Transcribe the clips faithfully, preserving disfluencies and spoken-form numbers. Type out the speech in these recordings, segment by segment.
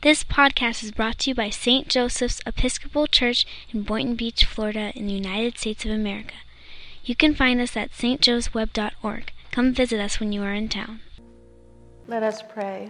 This podcast is brought to you by Saint Joseph's Episcopal Church in Boynton Beach, Florida, in the United States of America. You can find us at s t joes web dot org. Come visit us when you are in town. Let us pray.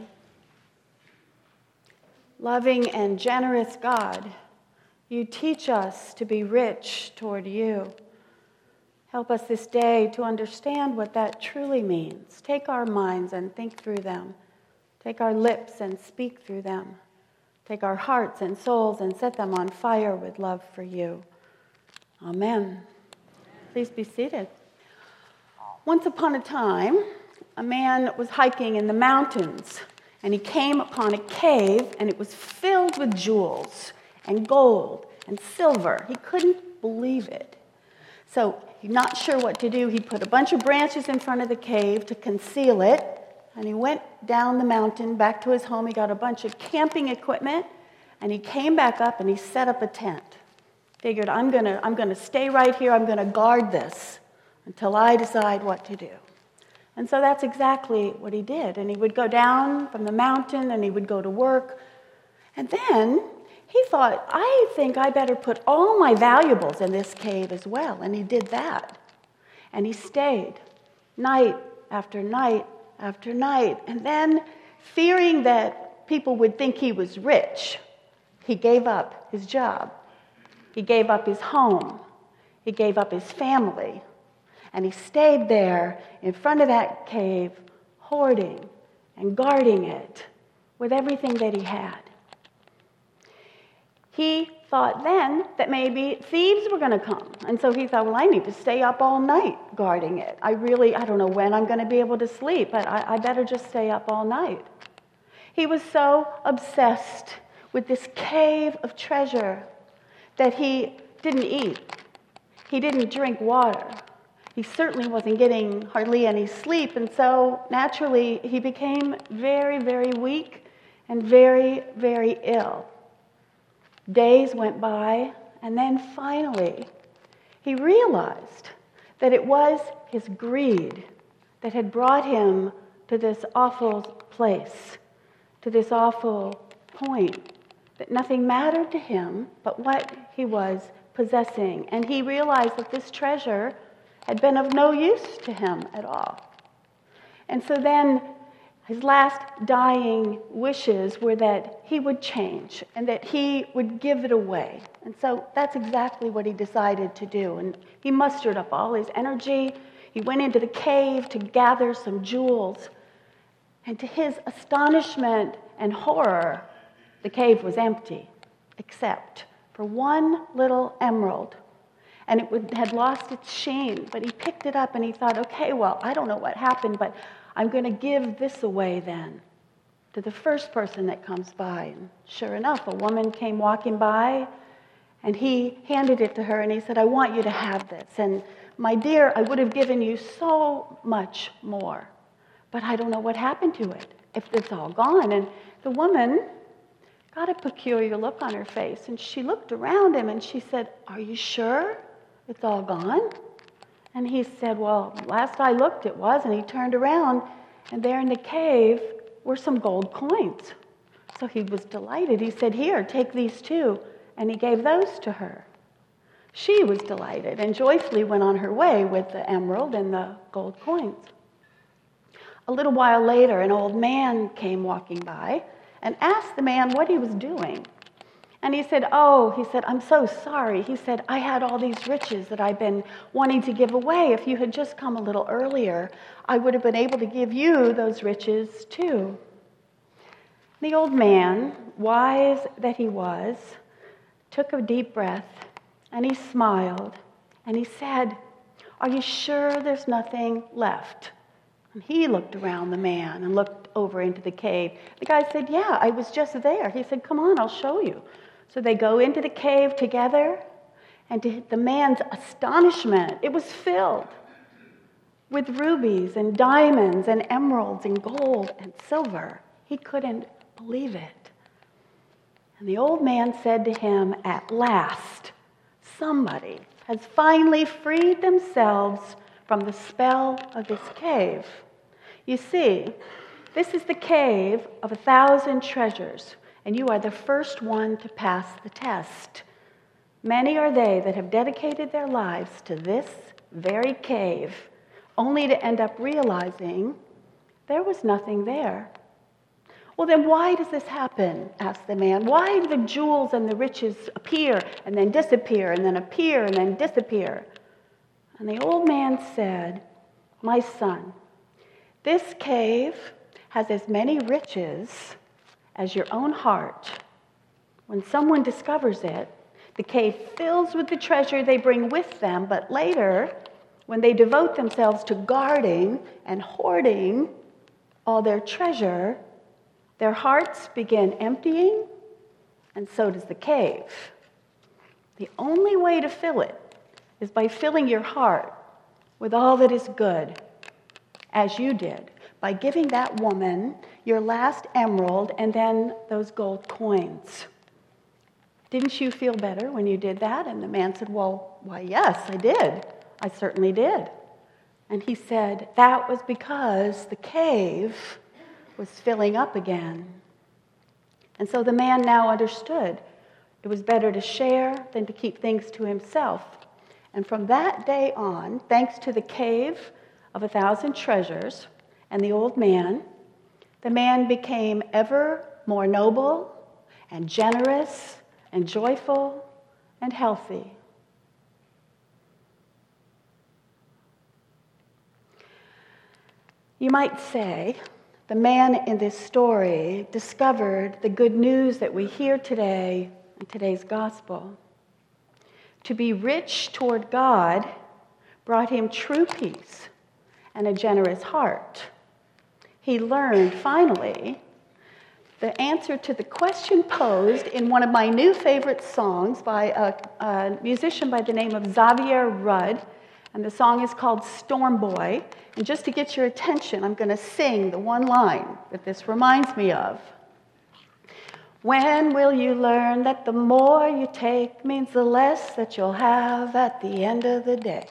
Loving and generous God, you teach us to be rich toward you. Help us this day to understand what that truly means. Take our minds and think through them. Take our lips and speak through them. Take our hearts and souls and set them on fire with love for you. Amen. Please be seated. Once upon a time, a man was hiking in the mountains, and he came upon a cave, and it was filled with jewels and gold and silver. He couldn't believe it. So, he's not sure what to do. He put a bunch of branches in front of the cave to conceal it, and he went down the mountain back to his home. He got a bunch of camping equipment, and he came back up and he set up a tent. Figured, I'm gonna, I'm gonna stay right here. I'm gonna guard this until I decide what to do. And so that's exactly what he did. And he would go down from the mountain and he would go to work. And then he thought, I think I better put all my valuables in this cave as well. And he did that. And he stayed night after night after night. And then, fearing that people would think he was rich, he gave up his job. He gave up his home. He gave up his family. And he stayed there in front of that cave, hoarding and guarding it with everything that he had. He thought then that maybe thieves were going to come. And so he thought, well, I need to stay up all night guarding it. I really, I don't know when I'm going to be able to sleep, but I, I better just stay up all night. He was so obsessed with this cave of treasure that he didn't eat. He didn't drink water. He certainly wasn't getting hardly any sleep, and so naturally he became very, very weak and very, very ill. Days went by, and then finally he realized that it was his greed that had brought him to this awful place, to this awful point, that nothing mattered to him but what he was possessing. And he realized that this treasure had been of no use to him at all. And so then his last dying wishes were that he would change and that he would give it away. And so that's exactly what he decided to do. And he mustered up all his energy. He went into the cave to gather some jewels. And to his astonishment and horror, the cave was empty, except for one little emerald. And it would, had lost its sheen, but he picked it up and he thought, okay, well, I don't know what happened, but I'm going to give this away then to the first person that comes by. And sure enough, a woman came walking by, and he handed it to her, and he said, I want you to have this. And my dear, I would have given you so much more, but I don't know what happened to it, if it's all gone. And the woman got a peculiar look on her face, and she looked around him, and she said, are you sure it's all gone? And he said, well, last I looked it was. And he turned around, and there in the cave were some gold coins. So he was delighted. He said, here, take these too. And he gave those to her. She was delighted and joyfully went on her way with the emerald and the gold coins. A little while later, an old man came walking by and asked the man what he was doing. And he said, oh, he said, I'm so sorry. He said, I had all these riches that I've been wanting to give away. If you had just come a little earlier, I would have been able to give you those riches too. The old man, wise that he was, took a deep breath, and he smiled, and he said, are you sure there's nothing left? And he looked around the man and looked over into the cave. The guy said, yeah, I was just there. He said, come on, I'll show you. So they go into the cave together, and to the man's astonishment, it was filled with rubies and diamonds and emeralds and gold and silver. He couldn't believe it. And the old man said to him, at last, somebody has finally freed themselves from the spell of this cave. You see, this is the cave of a thousand treasures. and you are the first one to pass the test. Many are they that have dedicated their lives to this very cave, only to end up realizing there was nothing there. Well, then why does this happen? Asked the man. Why do the jewels and the riches appear and then disappear and then appear and then disappear? And the old man said, my son, this cave has as many riches as your own heart. When someone discovers it, the cave fills with the treasure they bring with them, but later, when they devote themselves to guarding and hoarding all their treasure, their hearts begin emptying, and so does the cave. The only way to fill it is by filling your heart with all that is good, as you did, by giving that woman your last emerald and then those gold coins. Didn't you feel better when you did that? And the man said, well, why, yes, I did. I certainly did. And he said, that was because the cave was filling up again. And so the man now understood it was better to share than to keep things to himself. And from that day on, thanks to the cave of a thousand treasures and the old man, the man became ever more noble and generous and joyful and healthy. You might say, the man in this story discovered the good news that we hear today in today's gospel. To be rich toward God brought him true peace and a generous heart. He learned, finally, the answer to the question posed in one of my new favorite songs by a, a musician by the name of Xavier Rudd, and the song is called Storm Boy. And just to get your attention, I'm going to sing the one line that this reminds me of. When will you learn that the more you take means the less that you'll have at the end of the day?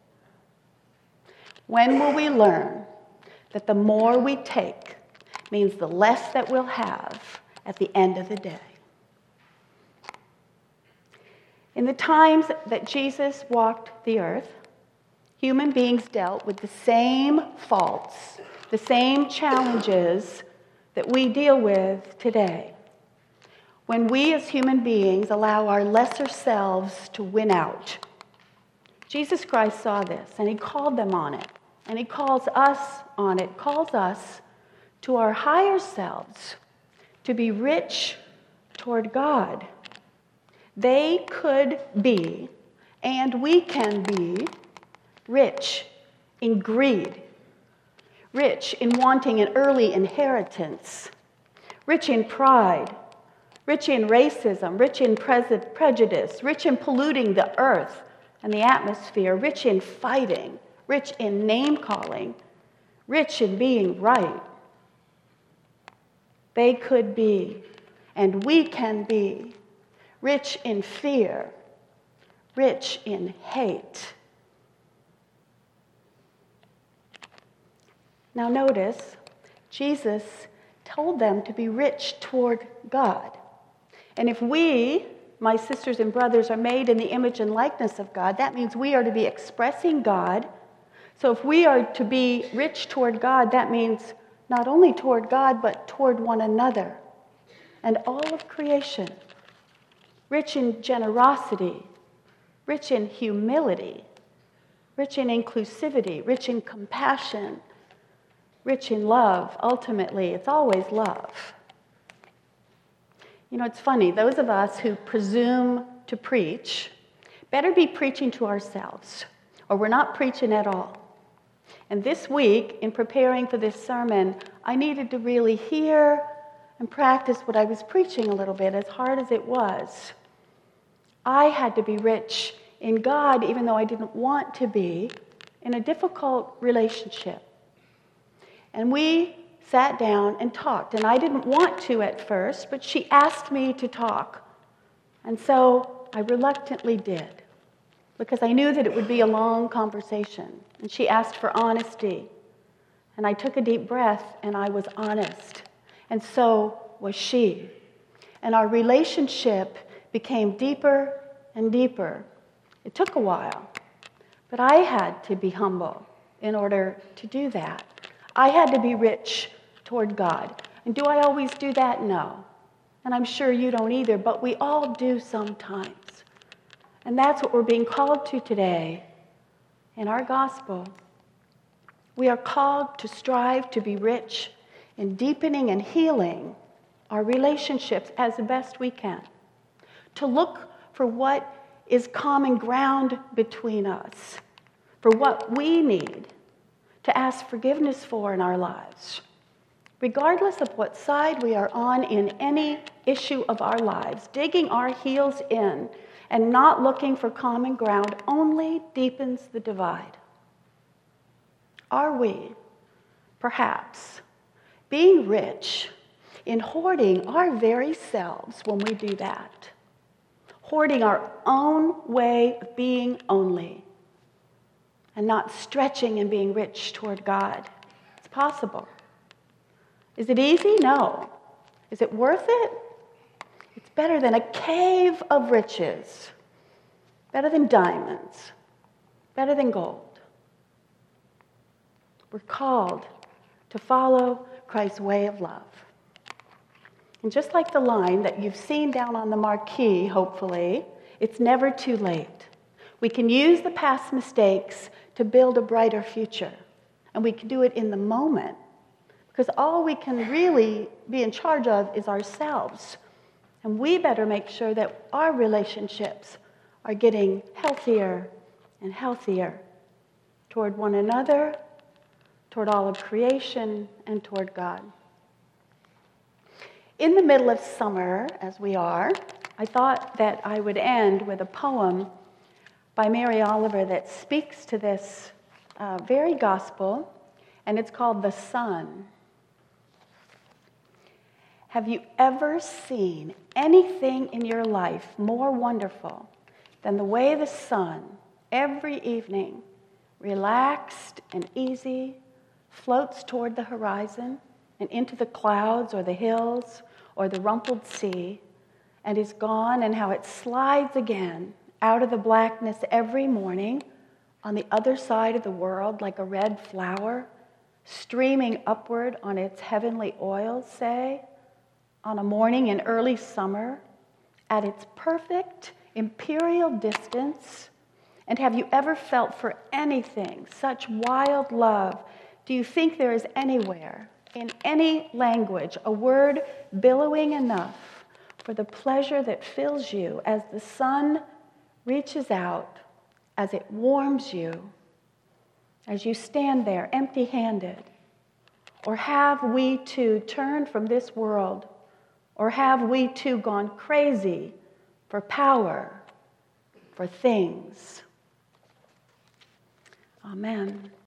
When will we learn that the more we take means the less that we'll have at the end of the day? In the times that Jesus walked the earth, human beings dealt with the same faults, the same challenges that we deal with today. When we as human beings allow our lesser selves to win out. Jesus Christ saw this, and he called them on it, and he calls us on it, calls us to our higher selves, to be rich toward God. They could be, and we can be, rich in greed, rich in wanting an early inheritance, rich in pride, rich in racism, rich in pre- prejudice, rich in polluting the earth and the atmosphere, rich in fighting, rich in name-calling, rich in being right. They could be, and we can be, rich in fear, rich in hate. Now notice, Jesus told them to be rich toward God. And if we, my sisters and brothers, are made in the image and likeness of God, that means we are to be expressing God. So if we are to be rich toward God, that means not only toward God, but toward one another and all of creation. Rich in generosity, rich in humility, rich in inclusivity, rich in compassion, rich in love. Ultimately, it's always love. You know, it's funny, those of us who presume to preach better be preaching to ourselves, or we're not preaching at all. And this week, in preparing for this sermon, I needed to really hear and practice what I was preaching a little bit, as hard as it was. I had to be rich in God, even though I didn't want to be, in a difficult relationship. And we sat down and talked, and I didn't want to at first, but she asked me to talk. And so I reluctantly did, because I knew that it would be a long conversation. And she asked for honesty. And I took a deep breath, and I was honest. And so was she. and our relationship became deeper and deeper. It took a while, but I had to be humble in order to do that. I had to be rich toward God. And do I always do that? No. And I'm sure you don't either, but we all do sometimes. And that's what we're being called to today in our gospel. We are called to strive to be rich in deepening and healing our relationships as the best we can. To look for what is common ground between us, for what we need to ask forgiveness for in our lives. Regardless of what side we are on in any issue of our lives, digging our heels in and not looking for common ground only deepens the divide. Are we, perhaps, being rich in hoarding our very selves when we do that? Hoarding our own way of being only, and not stretching and being rich toward God. It's possible. Is it easy? No. Is it worth it? It's better than a cave of riches, better than diamonds, better than gold. We're called to follow Christ's way of love. And just like the line that you've seen down on the marquee, hopefully, it's never too late. We can use the past mistakes to build a brighter future. And we can do it in the moment. Because all we can really be in charge of is ourselves. And we better make sure that our relationships are getting healthier and healthier toward one another, toward all of creation, and toward God. In the middle of summer, as we are, I thought that I would end with a poem by Mary Oliver that speaks to this uh, very gospel, and it's called The Sun. Have you ever seen anything in your life more wonderful than the way the sun, every evening, relaxed and easy, floats toward the horizon and into the clouds or the hills or the rumpled sea, and is gone, and how it slides again out of the blackness every morning on the other side of the world like a red flower, streaming upward on its heavenly oils, say, on a morning in early summer, at its perfect imperial distance? And have you ever felt for anything such wild love? Do you think there is anywhere, in any language, a word billowing enough for the pleasure that fills you as the sun reaches out, as it warms you, as you stand there empty-handed? Or have we too turned from this world? Or have we too gone crazy for power, for things? Amen.